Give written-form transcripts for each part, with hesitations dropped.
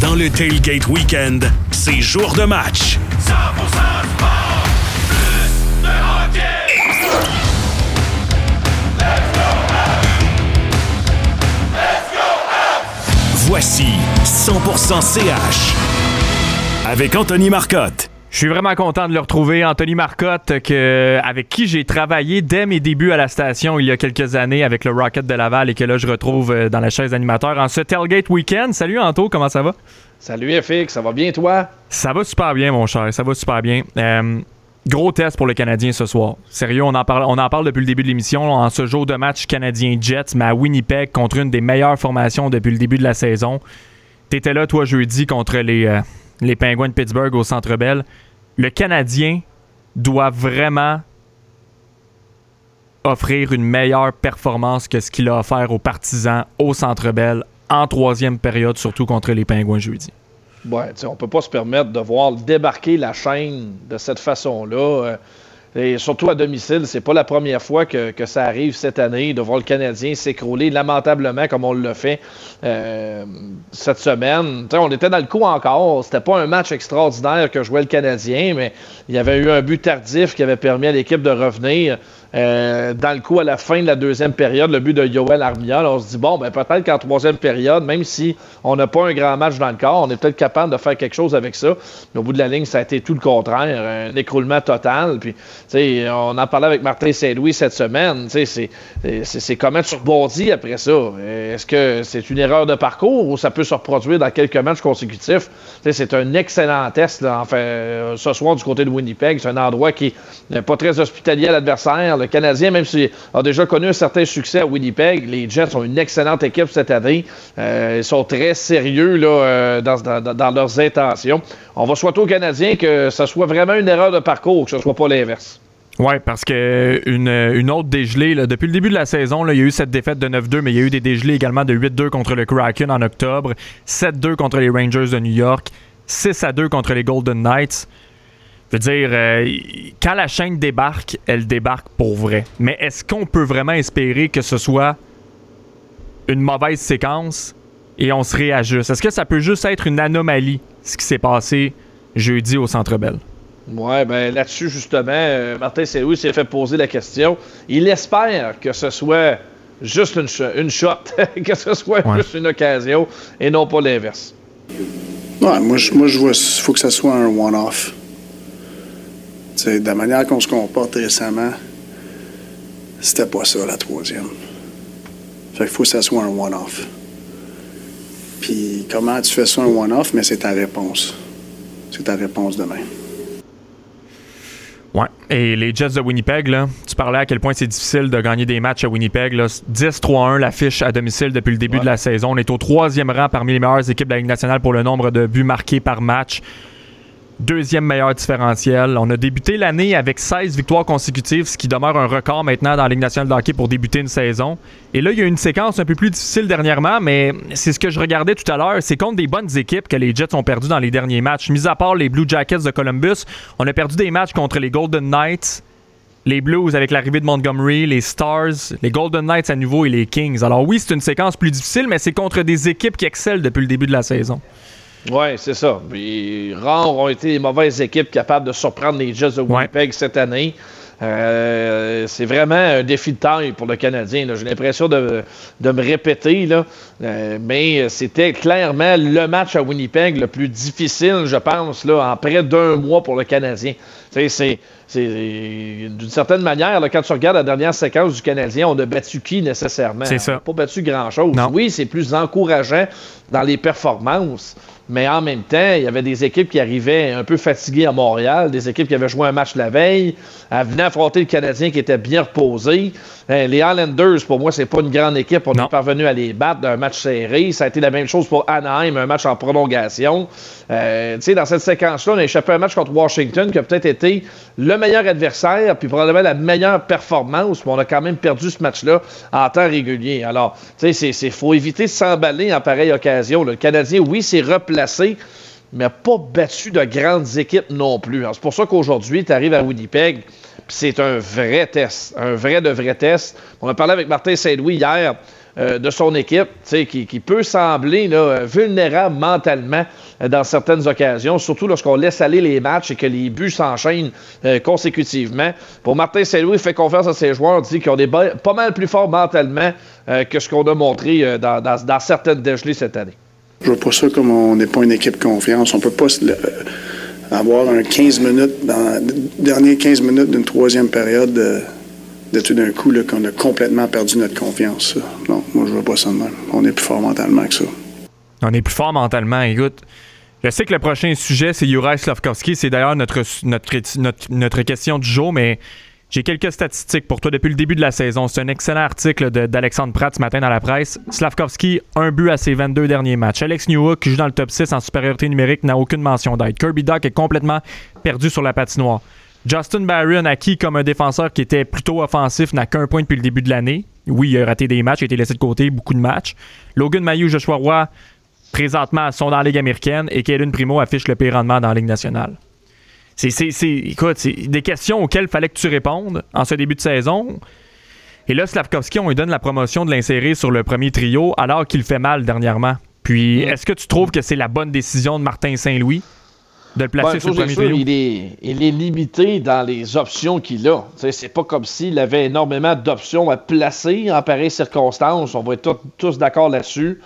Dans le Tailgate Weekend, c'est jour de match. 100% sport, plus de hockey. Let's go Habs! Let's go Habs! Voici 100% CH avec Anthony Marcotte. Je suis vraiment content de le retrouver, Anthony Marcotte, avec qui j'ai travaillé dès mes débuts à la station il y a quelques années avec le Rocket de Laval et que là je retrouve dans la chaise d'animateur en ce Tailgate Weekend. Salut Anto, comment ça va? Salut FX, ça va bien toi? Ça va super bien mon cher, ça va super bien. Gros test pour le Canadien ce soir. Sérieux, on en parle depuis le début de l'émission. En ce jour de match Canadien-Jets, mais à Winnipeg contre une des meilleures formations depuis le début de la saison. T'étais là toi jeudi contre les Pingouins de Pittsburgh au Centre Bell. Le Canadien doit vraiment offrir une meilleure performance que ce qu'il a offert aux Partisans au Centre Bell en troisième période, surtout contre les Pingouins jeudi. Ouais, on peut pas se permettre de voir débarquer la chaîne de cette façon-là. Et surtout à domicile, c'est pas la première fois que ça arrive cette année de voir le Canadien s'écrouler lamentablement comme on l'a fait cette semaine. T'sais, on était dans le coup encore. C'était pas un match extraordinaire que jouait le Canadien, mais il y avait eu un but tardif qui avait permis à l'équipe de revenir. Dans le coup, à la fin de la deuxième période, le but de Yoel Armia, là, on se dit, bon, ben peut-être qu'en troisième période, même si on n'a pas un grand match dans le corps, on est peut-être capable de faire quelque chose avec ça. Mais au bout de la ligne, ça a été tout le contraire, un écroulement total. Puis, on en parlait avec Martin Saint-Louis cette semaine. C'est comment tu rebondis après ça. Est-ce que c'est une erreur de parcours ou ça peut se reproduire dans quelques matchs consécutifs? C'est un excellent test, là, enfin, ce soir du côté de Winnipeg. C'est un endroit qui n'est pas très hospitalier à l'adversaire. Le Canadien, même s'il a déjà connu un certain succès à Winnipeg, les Jets ont une excellente équipe cette année. Ils sont très sérieux là, dans leurs intentions. On va souhaiter aux Canadiens que ce soit vraiment une erreur de parcours, que ce ne soit pas l'inverse. Oui, parce que une autre dégelée, là, depuis le début de la saison, là, il y a eu cette défaite de 9-2, mais il y a eu des dégelées également de 8-2 contre le Kraken en octobre, 7-2 contre les Rangers de New York, 6-2 contre les Golden Knights. Je veux dire, quand la chaîne débarque, elle débarque pour vrai. Mais est-ce qu'on peut vraiment espérer que ce soit une mauvaise séquence et on se réajuste? Est-ce que ça peut juste être une anomalie, ce qui s'est passé jeudi au Centre Bell? Oui, bien là-dessus, justement, Martin Saint-Louis s'est fait poser la question. Il espère que ce soit juste une shot, que ce soit juste une occasion et non pas l'inverse. Ouais, moi je vois qu'il faut que ça soit un one-off. T'sais, de la manière qu'on se comporte récemment, c'était pas ça la troisième. Fait qu'il faut que ça soit un one-off. Puis comment tu fais ça un one-off, mais c'est ta réponse. C'est ta réponse demain. Ouais. Et les Jets de Winnipeg, là, tu parlais à quel point c'est difficile de gagner des matchs à Winnipeg. Là. 10-3-1 l'affiche à domicile depuis le début de la saison. On est au 3e rang parmi les meilleures équipes de la Ligue nationale pour le nombre de buts marqués par match. 2e meilleur différentiel. On a débuté l'année avec 16 victoires consécutives, ce qui demeure un record maintenant dans la Ligue nationale de hockey pour débuter une saison. Et là, il y a une séquence un peu plus difficile dernièrement, mais c'est ce que je regardais tout à l'heure. C'est contre des bonnes équipes que les Jets ont perdu dans les derniers matchs. Mis à part les Blue Jackets de Columbus, on a perdu des matchs contre les Golden Knights, les Blues avec l'arrivée de Montgomery, les Stars, les Golden Knights à nouveau et les Kings. Alors oui, c'est une séquence plus difficile, mais c'est contre des équipes qui excellent depuis le début de la saison. Oui, c'est ça. Puis, rares ont été les mauvaises équipes capables de surprendre les Jets de Winnipeg cette année. C'est vraiment un défi de taille pour le Canadien. Là. J'ai l'impression de me répéter, là. Mais c'était clairement le match à Winnipeg le plus difficile, je pense, là, en près d'un mois pour le Canadien. C'est d'une certaine manière, là, quand tu regardes la dernière séquence du Canadien, on a battu qui nécessairement? C'est ça. On n'a pas battu grand-chose. Non. Oui, c'est plus encourageant dans les performances, mais en même temps, il y avait des équipes qui arrivaient un peu fatiguées à Montréal, des équipes qui avaient joué un match la veille, venaient affronter le Canadien qui était bien reposé. Les Islanders, pour moi, c'est pas une grande équipe. On est parvenu à les battre d'un match serré. Ça a été la même chose pour Anaheim, un match en prolongation. Tu sais, dans cette séquence-là, on a échappé un match contre Washington qui a peut-être été le meilleur adversaire, puis probablement la meilleure performance, mais on a quand même perdu ce match-là en temps régulier. Alors, tu sais, il faut éviter de s'emballer en pareille occasion. Le Canadien, oui, s'est replacé, mais n'a pas battu de grandes équipes non plus. Alors, c'est pour ça qu'aujourd'hui, tu arrives à Winnipeg, puis c'est un vrai test, un vrai de vrai test. On a parlé avec Martin Saint-Louis hier. de son équipe, qui peut sembler là, vulnérable mentalement dans certaines occasions, surtout lorsqu'on laisse aller les matchs et que les buts s'enchaînent consécutivement. Pour Martin Saint-Louis, il fait confiance à ses joueurs, dit qu'ils ont pas mal plus forts mentalement que ce qu'on a montré dans certaines dégelées cette année. Je vois pas ça comme on n'est pas une équipe confiance. On peut pas avoir un 15 minutes, dans les dernières 15 minutes d'une troisième période de tout d'un coup là, qu'on a complètement perdu notre confiance. Ça. Non, moi je vois pas ça de même. On est plus fort mentalement que ça. On est plus fort mentalement. Écoute, je sais que le prochain sujet, c'est Juraj Slafkovský. C'est d'ailleurs notre question du jour, mais j'ai quelques statistiques pour toi depuis le début de la saison. C'est un excellent article d'Alexandre Pratt ce matin dans la presse. Slafkovský, 1 but à ses 22 derniers matchs. Alex Newhook, qui joue dans le top 6 en supériorité numérique, n'a aucune mention d'aide. Kirby Dach est complètement perdu sur la patinoire. Justin Barron, acquis comme un défenseur qui était plutôt offensif, n'a qu'un point depuis le début de l'année. Oui, il a raté des matchs, il a été laissé de côté, beaucoup de matchs. Logan Mailloux, Joshua Roy, présentement, sont dans la Ligue américaine et Kaden Primo affiche le pire rendement dans la Ligue nationale. Écoute, c'est des questions auxquelles il fallait que tu répondes en ce début de saison. Et là, Slafkovský, on lui donne la promotion de l'insérer sur le premier trio alors qu'il fait mal dernièrement. Puis, est-ce que tu trouves que c'est la bonne décision de Martin Saint-Louis de le placer sur le premier trio? Il est limité dans les options qu'il a. T'sais, c'est pas comme s'il avait énormément d'options à placer en pareille circonstance. On va être tous d'accord là-dessus.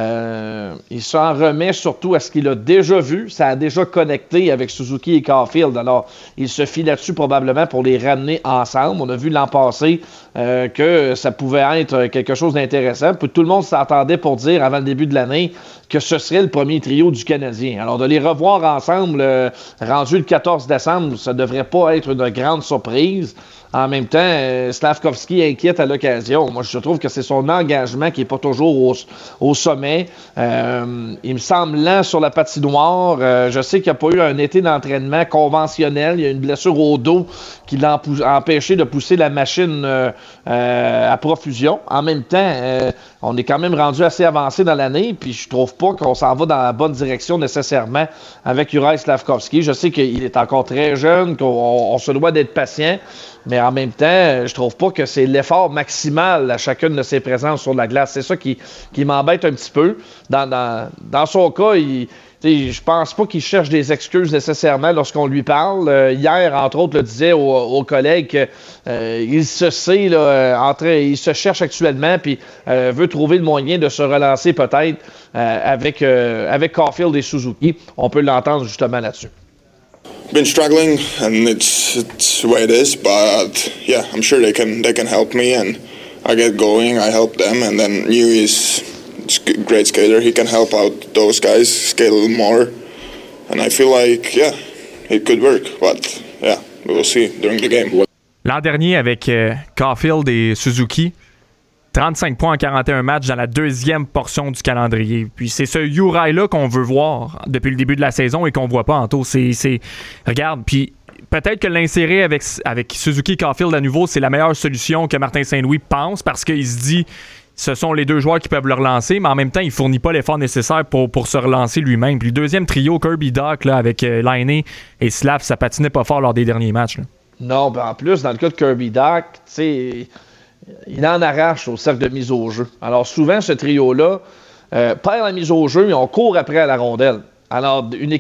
Il s'en remet surtout à ce qu'il a déjà vu. Ça a déjà connecté avec Suzuki et Caulfield. Alors, il se fie là-dessus probablement pour les ramener ensemble. On a vu l'an passé que ça pouvait être quelque chose d'intéressant. Puis tout le monde s'attendait pour dire avant le début de l'année que ce serait le premier trio du Canadien. Alors, de les revoir ensemble rendu le 14 décembre, ça ne devrait pas être une grande surprise. En même temps, Slafkovský inquiète à l'occasion. Moi, je trouve que c'est son engagement qui n'est pas toujours au sommet. Il me semble lent sur la patinoire. Je sais qu'il n'y a pas eu un été d'entraînement conventionnel. Il y a une blessure au dos qui l'a empêché de pousser la machine à profusion. En même temps, on est quand même rendu assez avancé dans l'année, puis je trouve pas qu'on s'en va dans la bonne direction nécessairement avec Juraj Slafkovský. Je sais qu'il est encore très jeune, qu'on se doit d'être patient, mais en même temps, je trouve pas que c'est l'effort maximal à chacune de ses présences sur la glace. C'est ça qui m'embête un petit peu. Dans son cas, je pense pas qu'il cherche des excuses nécessairement lorsqu'on lui parle. Hier, entre autres, le disait aux collègues qu'il se sait, il se cherche actuellement puis veut trouver le moyen de se relancer peut-être avec Caulfield et Suzuki. On peut l'entendre justement là-dessus. Been struggling, and it's the way it is. But yeah, I'm sure they can help me, and I get going. I help them, and then New is a great skater. He can help out those guys skate a little more, and I feel like it could work. But yeah, we will see during the game. L'an dernier avec Caulfield et Suzuki, 35 points en 41 matchs dans la deuxième portion du calendrier. Puis c'est ce Juraj-là qu'on veut voir depuis le début de la saison et qu'on voit pas en taux. Regarde, puis peut-être que l'insérer avec Suzuki et Caulfield à nouveau, c'est la meilleure solution que Martin Saint-Louis pense parce qu'il se dit ce sont les deux joueurs qui peuvent le relancer, mais en même temps, il fournit pas l'effort nécessaire pour se relancer lui-même. Puis le deuxième trio, Kirby Dach, là, avec Laine et Slav, ça patinait pas fort lors des derniers matchs. Là. Non, ben en plus, dans le cas de Kirby Dach, tu sais, il en arrache au cercle de mise au jeu. Alors souvent, ce trio-là perd la mise au jeu et on court après à la rondelle. Alors, une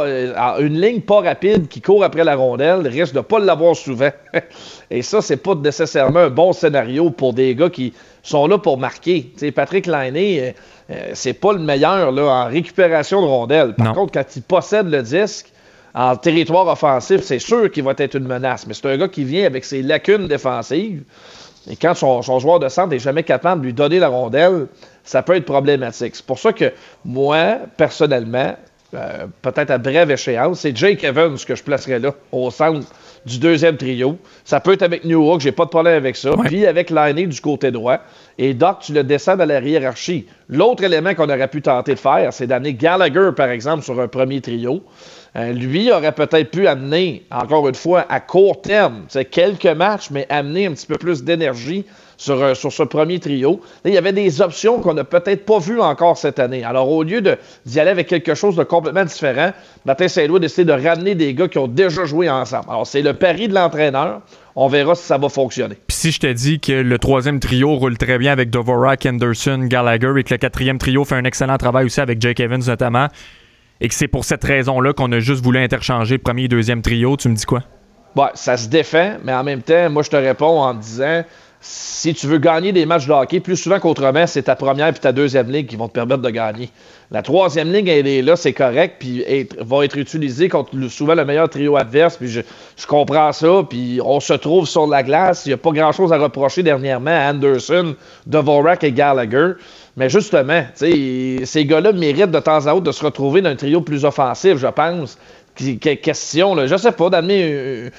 ligne pas rapide qui court après la rondelle risque de ne pas l'avoir souvent. Et ça, c'est pas nécessairement un bon scénario pour des gars qui sont là pour marquer. T'sais, Patrick Laine, c'est pas le meilleur là, en récupération de rondelle. Par contre, quand il possède le disque en territoire offensif, c'est sûr qu'il va être une menace. Mais c'est un gars qui vient avec ses lacunes défensives. Et quand son joueur de centre n'est jamais capable de lui donner la rondelle, ça peut être problématique. C'est pour ça que moi, personnellement, peut-être à brève échéance, c'est Jake Evans que je placerais là, au centre du deuxième trio. Ça peut être avec Newhook, j'ai pas de problème avec ça. Ouais. Puis avec Laine du côté droit. Et Dach, tu le descends dans la hiérarchie. L'autre élément qu'on aurait pu tenter de faire, c'est d'amener Gallagher, par exemple, sur un premier trio. Lui aurait peut-être pu amener, encore une fois, à court terme, quelques matchs, mais amener un petit peu plus d'énergie sur ce premier trio. Là, il y avait des options qu'on n'a peut-être pas vues encore cette année. Alors, au lieu d'y aller avec quelque chose de complètement différent, Martin Saint-Louis a décidé de ramener des gars qui ont déjà joué ensemble. Alors, c'est le pari de l'entraîneur. On verra si ça va fonctionner. Puis si je te dis que le troisième trio roule très bien avec Dvorak, Henderson, Gallagher et que le quatrième trio fait un excellent travail aussi avec Jake Evans notamment, et que c'est pour cette raison-là qu'on a juste voulu interchanger le premier et deuxième trio, tu me dis quoi? Ouais, ça se défend, mais en même temps, moi, je te réponds en te disant, si tu veux gagner des matchs de hockey, plus souvent qu'autrement, c'est ta première et ta deuxième ligne qui vont te permettre de gagner. La troisième ligne, elle est là, c'est correct, puis va être utilisée contre souvent le meilleur trio adverse, puis je comprends ça, puis on se trouve sur la glace, il n'y a pas grand-chose à reprocher dernièrement à Anderson, Dvorak et Gallagher. Mais justement, ces gars-là méritent de temps à autre de se retrouver dans un trio plus offensif, je pense. Question, là, je sais pas, d'amener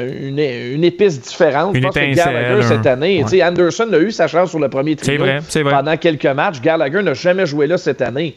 une épice différente. Je pense que Gallagher, cette année, ouais. Anderson a eu sa chance sur le premier trio c'est vrai. Pendant quelques matchs. Gallagher n'a jamais joué là cette année.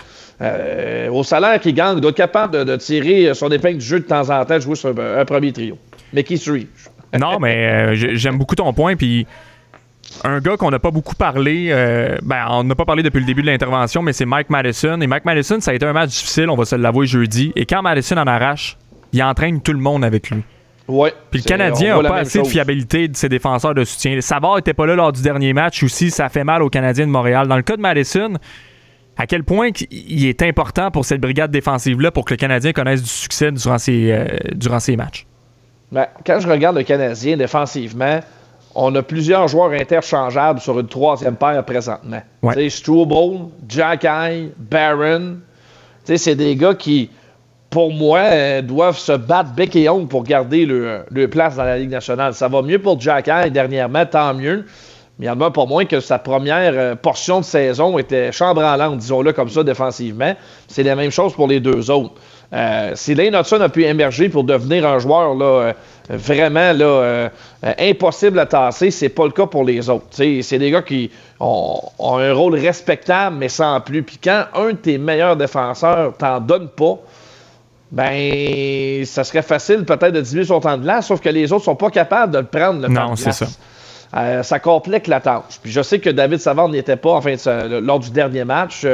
Au salaire qu'il gagne, il doit être capable de tirer son épingle du jeu de temps en temps, de jouer sur un premier trio. Mais qui suis-je? Non, mais j'aime beaucoup ton point, puis un gars qu'on n'a pas beaucoup parlé, on n'a pas parlé depuis le début de l'intervention, mais c'est Mike Matheson. Et Mike Matheson, ça a été un match difficile, on va se l'avouer jeudi. Et quand Matheson en arrache, il entraîne tout le monde avec lui. Ouais, puis le Canadien n'a pas assez de fiabilité de ses défenseurs de soutien. Savard n'était pas là lors du dernier match aussi, ça fait mal aux Canadiens de Montréal. Dans le cas de Matheson, à quel point il est important pour cette brigade défensive-là pour que le Canadien connaisse du succès durant ses matchs? Ben, quand je regarde le Canadien défensivement, on a plusieurs joueurs interchangeables sur une troisième paire présentement. Ouais. Struble, Jacky, Barron. C'est des gars qui, pour moi, doivent se battre bec et ongle pour garder leur place dans la Ligue nationale. Ça va mieux pour Jacky dernièrement, tant mieux. Mais il y en a pour moins que sa première portion de saison était chambranlante, disons-le comme ça, défensivement. C'est la même chose pour les deux autres. Si Lane Hutson a pu émerger pour devenir un joueur là, vraiment là, impossible à tasser, c'est pas le cas pour les autres. C'est des gars qui ont un rôle respectable, mais sans plus. Puis quand un de tes meilleurs défenseurs t'en donne pas, ben ça serait facile peut-être de diminuer son temps de glace, sauf que les autres sont pas capables de le prendre le temps de glace. Non, c'est ça. Ça complique la tâche. Puis je sais que David Savard n'y était pas lors du dernier match.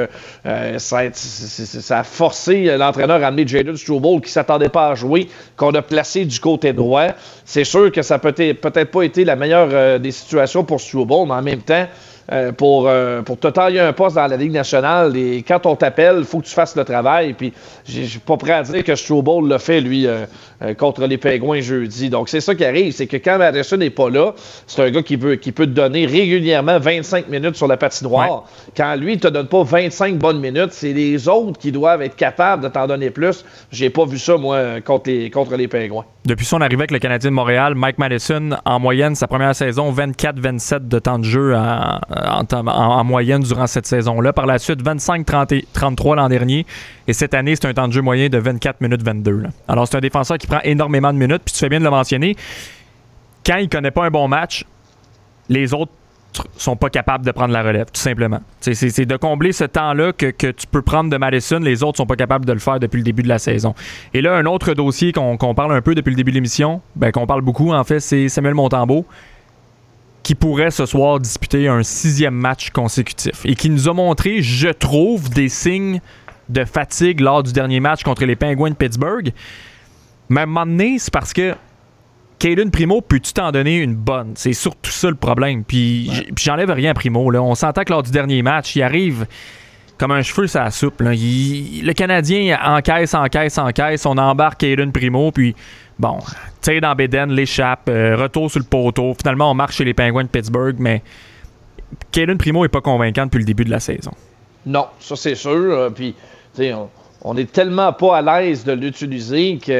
Ça a forcé l'entraîneur à amener Jayden Struble qui ne s'attendait pas à jouer, qu'on a placé du côté droit. C'est sûr que ça n'a peut-être pas été la meilleure des situations pour Struble, mais en même temps, pour te tailler un poste dans la Ligue nationale, et quand on t'appelle, il faut que tu fasses le travail. Puis je suis pas prêt à dire que Struble l'a fait, lui, contre les Pingouins jeudi. Donc c'est ça qui arrive, c'est que quand Matheson n'est pas là, c'est un gars qui peut te donner régulièrement 25 minutes sur la patinoire. Ouais. Quand lui, il te donne pas 25 bonnes minutes, c'est les autres qui doivent être capables de t'en donner plus. J'ai pas vu ça, moi, contre les Pingouins. Depuis son arrivée avec le Canadien de Montréal, Mike Matheson, en moyenne, sa première saison, 24-27 de temps de jeu en moyenne durant cette saison-là. Par la suite, 25-33 l'an dernier. Et cette année, c'est un temps de jeu moyen de 24 minutes 22. Là. Alors, c'est un défenseur qui prend énormément de minutes. Puis tu fais bien de le mentionner. Quand il connaît pas un bon match, les autres sont pas capables de prendre la relève, tout simplement. C'est de combler ce temps-là que tu peux prendre de Matheson. Les autres sont pas capables de le faire depuis le début de la saison. Et là, un autre dossier qu'on parle un peu depuis le début de l'émission, qu'on parle beaucoup, en fait, c'est Samuel Montembeault, qui pourrait ce soir disputer un 6e match consécutif et qui nous a montré, je trouve, des signes de fatigue lors du dernier match contre les Penguins de Pittsburgh. Mais à un moment donné, c'est parce que Cayden Primo, peux-tu t'en donner une bonne? C'est surtout ça le problème. Puis j'enlève rien à Primo. Là. On s'entend que lors du dernier match, il arrive comme un cheveu sur la soupe. Là. Le Canadien encaisse. On embarque Cayden Primo, puis bon, tire dans Bédène, l'échappe, retour sur le poteau. Finalement, on marche chez les Penguins de Pittsburgh, mais Cayden Primo n'est pas convaincant depuis le début de la saison. Non, ça c'est sûr. Puis, on n'est tellement pas à l'aise de l'utiliser que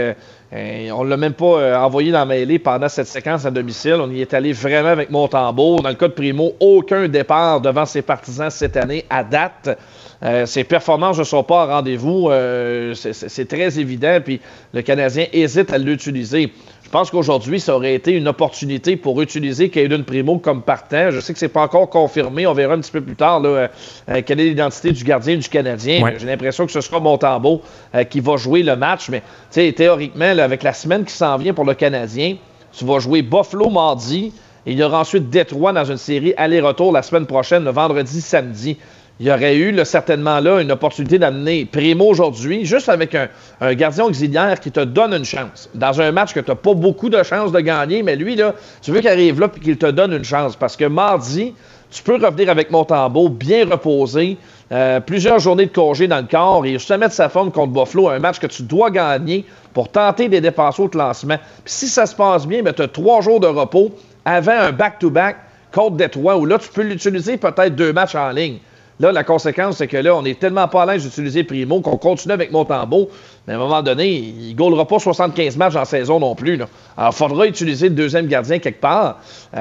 On ne l'a même pas envoyé dans la mêlée pendant cette séquence à domicile. On y est allé vraiment avec Montembeault. Dans le cas de Primo, aucun départ devant ses partisans cette année à date. Ses performances ne sont pas en rendez-vous. C'est très évident. Puis le Canadien hésite à l'utiliser. Je pense qu'aujourd'hui, ça aurait été une opportunité pour utiliser Caden Primo comme partant. Je sais que c'est pas encore confirmé. On verra un petit peu plus tard là, quelle est l'identité du gardien du Canadien. Ouais. J'ai l'impression que ce sera Montembeault qui va jouer le match. Mais théoriquement, là, avec la semaine qui s'en vient pour le Canadien, tu vas jouer Buffalo mardi. Et il y aura ensuite Détroit dans une série aller-retour la semaine prochaine, le vendredi, samedi. Il y aurait eu certainement là une opportunité d'amener Primo aujourd'hui, juste avec un gardien auxiliaire qui te donne une chance. Dans un match que tu n'as pas beaucoup de chances de gagner, mais lui, là, tu veux qu'il arrive là et qu'il te donne une chance. Parce que mardi, tu peux revenir avec Montembeault, bien reposé, plusieurs journées de congé dans le corps et justement de sa forme contre Buffalo, un match que tu dois gagner pour tenter des dépasses au classement. Puis si ça se passe bien, tu as 3 jours de repos avant un back-to-back contre Détroit où là, tu peux l'utiliser peut-être 2 matchs en ligne. Là, la conséquence, c'est que là, on est tellement pas à l'aise d'utiliser Primo qu'on continue avec Montembeault. Mais à un moment donné, il ne goalera pas 75 matchs en saison non plus. Là. Alors, il faudra utiliser le deuxième gardien quelque part.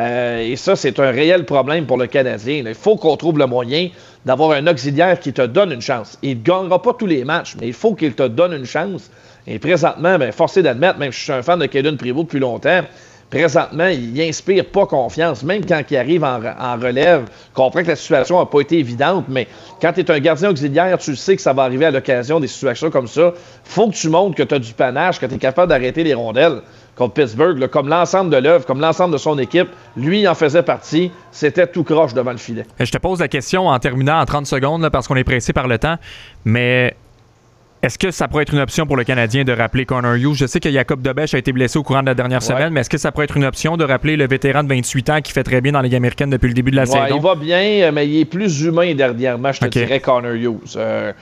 Et ça, c'est un réel problème pour le Canadien. Là. Il faut qu'on trouve le moyen d'avoir un auxiliaire qui te donne une chance. Il ne gagnera pas tous les matchs, mais il faut qu'il te donne une chance. Et présentement, forcé d'admettre, même si je suis un fan de Caden Primo depuis longtemps, présentement, il n'inspire pas confiance. Même quand il arrive en relève, je comprends que la situation n'a pas été évidente, mais quand tu es un gardien auxiliaire, tu sais que ça va arriver à l'occasion des situations comme ça. Faut que tu montres que tu as du panache, que tu es capable d'arrêter les rondelles contre Pittsburgh. Là, comme l'ensemble de l'œuvre, comme l'ensemble de son équipe, lui, il en faisait partie. C'était tout croche devant le filet. Je te pose la question en terminant en 30 secondes, là, parce qu'on est pressé par le temps, mais... Est-ce que ça pourrait être une option pour le Canadien de rappeler Connor Hughes? Je sais que Jacob Debesch a été blessé au courant de la dernière semaine, mais est-ce que ça pourrait être une option de rappeler le vétéran de 28 ans qui fait très bien dans la Ligue américaine depuis le début de la saison? Il va bien, mais il est plus humain dernièrement, je te dirais, Connor Hughes.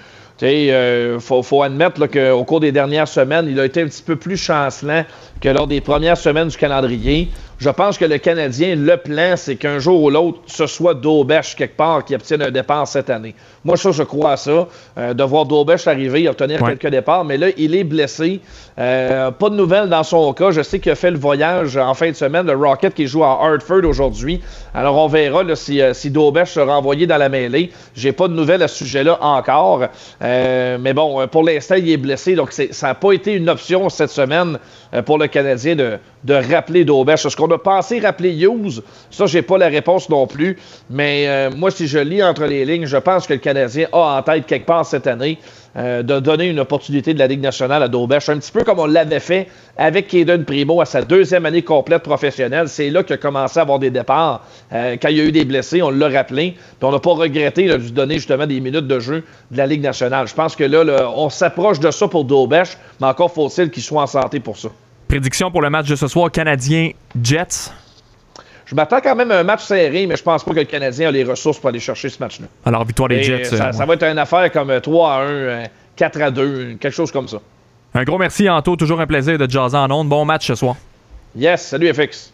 Faut admettre là, qu'au cours des dernières semaines, il a été un petit peu plus chancelant que lors des premières semaines du calendrier. Je pense que le Canadien, le plan, c'est qu'un jour ou l'autre, ce soit Dobesch quelque part qui obtienne un départ cette année. Moi, je crois à ça. De voir Dobesch arriver et obtenir quelques départs. Mais là, il est blessé. Pas de nouvelles dans son cas. Je sais qu'il a fait le voyage en fin de semaine. Le Rocket qui joue à Hartford aujourd'hui. Alors, on verra là, si Dobesch sera envoyé dans la mêlée. J'ai pas de nouvelles à ce sujet-là encore. Mais bon, pour l'instant, il est blessé. Donc, ça n'a pas été une option cette semaine pour le Canadien de rappeler Dobesch. Est-ce qu'on a pensé rappeler Hughes? Ça, j'ai pas la réponse non plus. Mais moi, si je lis entre les lignes, je pense que le Canadien a en tête quelque part cette année de donner une opportunité de la Ligue nationale à Dobesch. Un petit peu comme on l'avait fait avec Caden Primo à sa 2e année complète professionnelle. C'est là qu'il a commencé à avoir des départs. Quand il y a eu des blessés, on l'a rappelé. Puis on n'a pas regretté de lui donner justement des minutes de jeu de la Ligue nationale. Je pense que là, on s'approche de ça pour Dobesch, mais encore faut-il qu'il soit en santé pour ça. Prédiction pour le match de ce soir, Canadien-Jets? Je m'attends quand même à un match serré, mais je pense pas que le Canadien a les ressources pour aller chercher ce match-là. Alors, victoire des Jets. Ça va être une affaire comme 3-1, 4-2, quelque chose comme ça. Un gros merci, Anto. Toujours un plaisir de te jaser en ondes. Bon match ce soir. Yes, salut FX.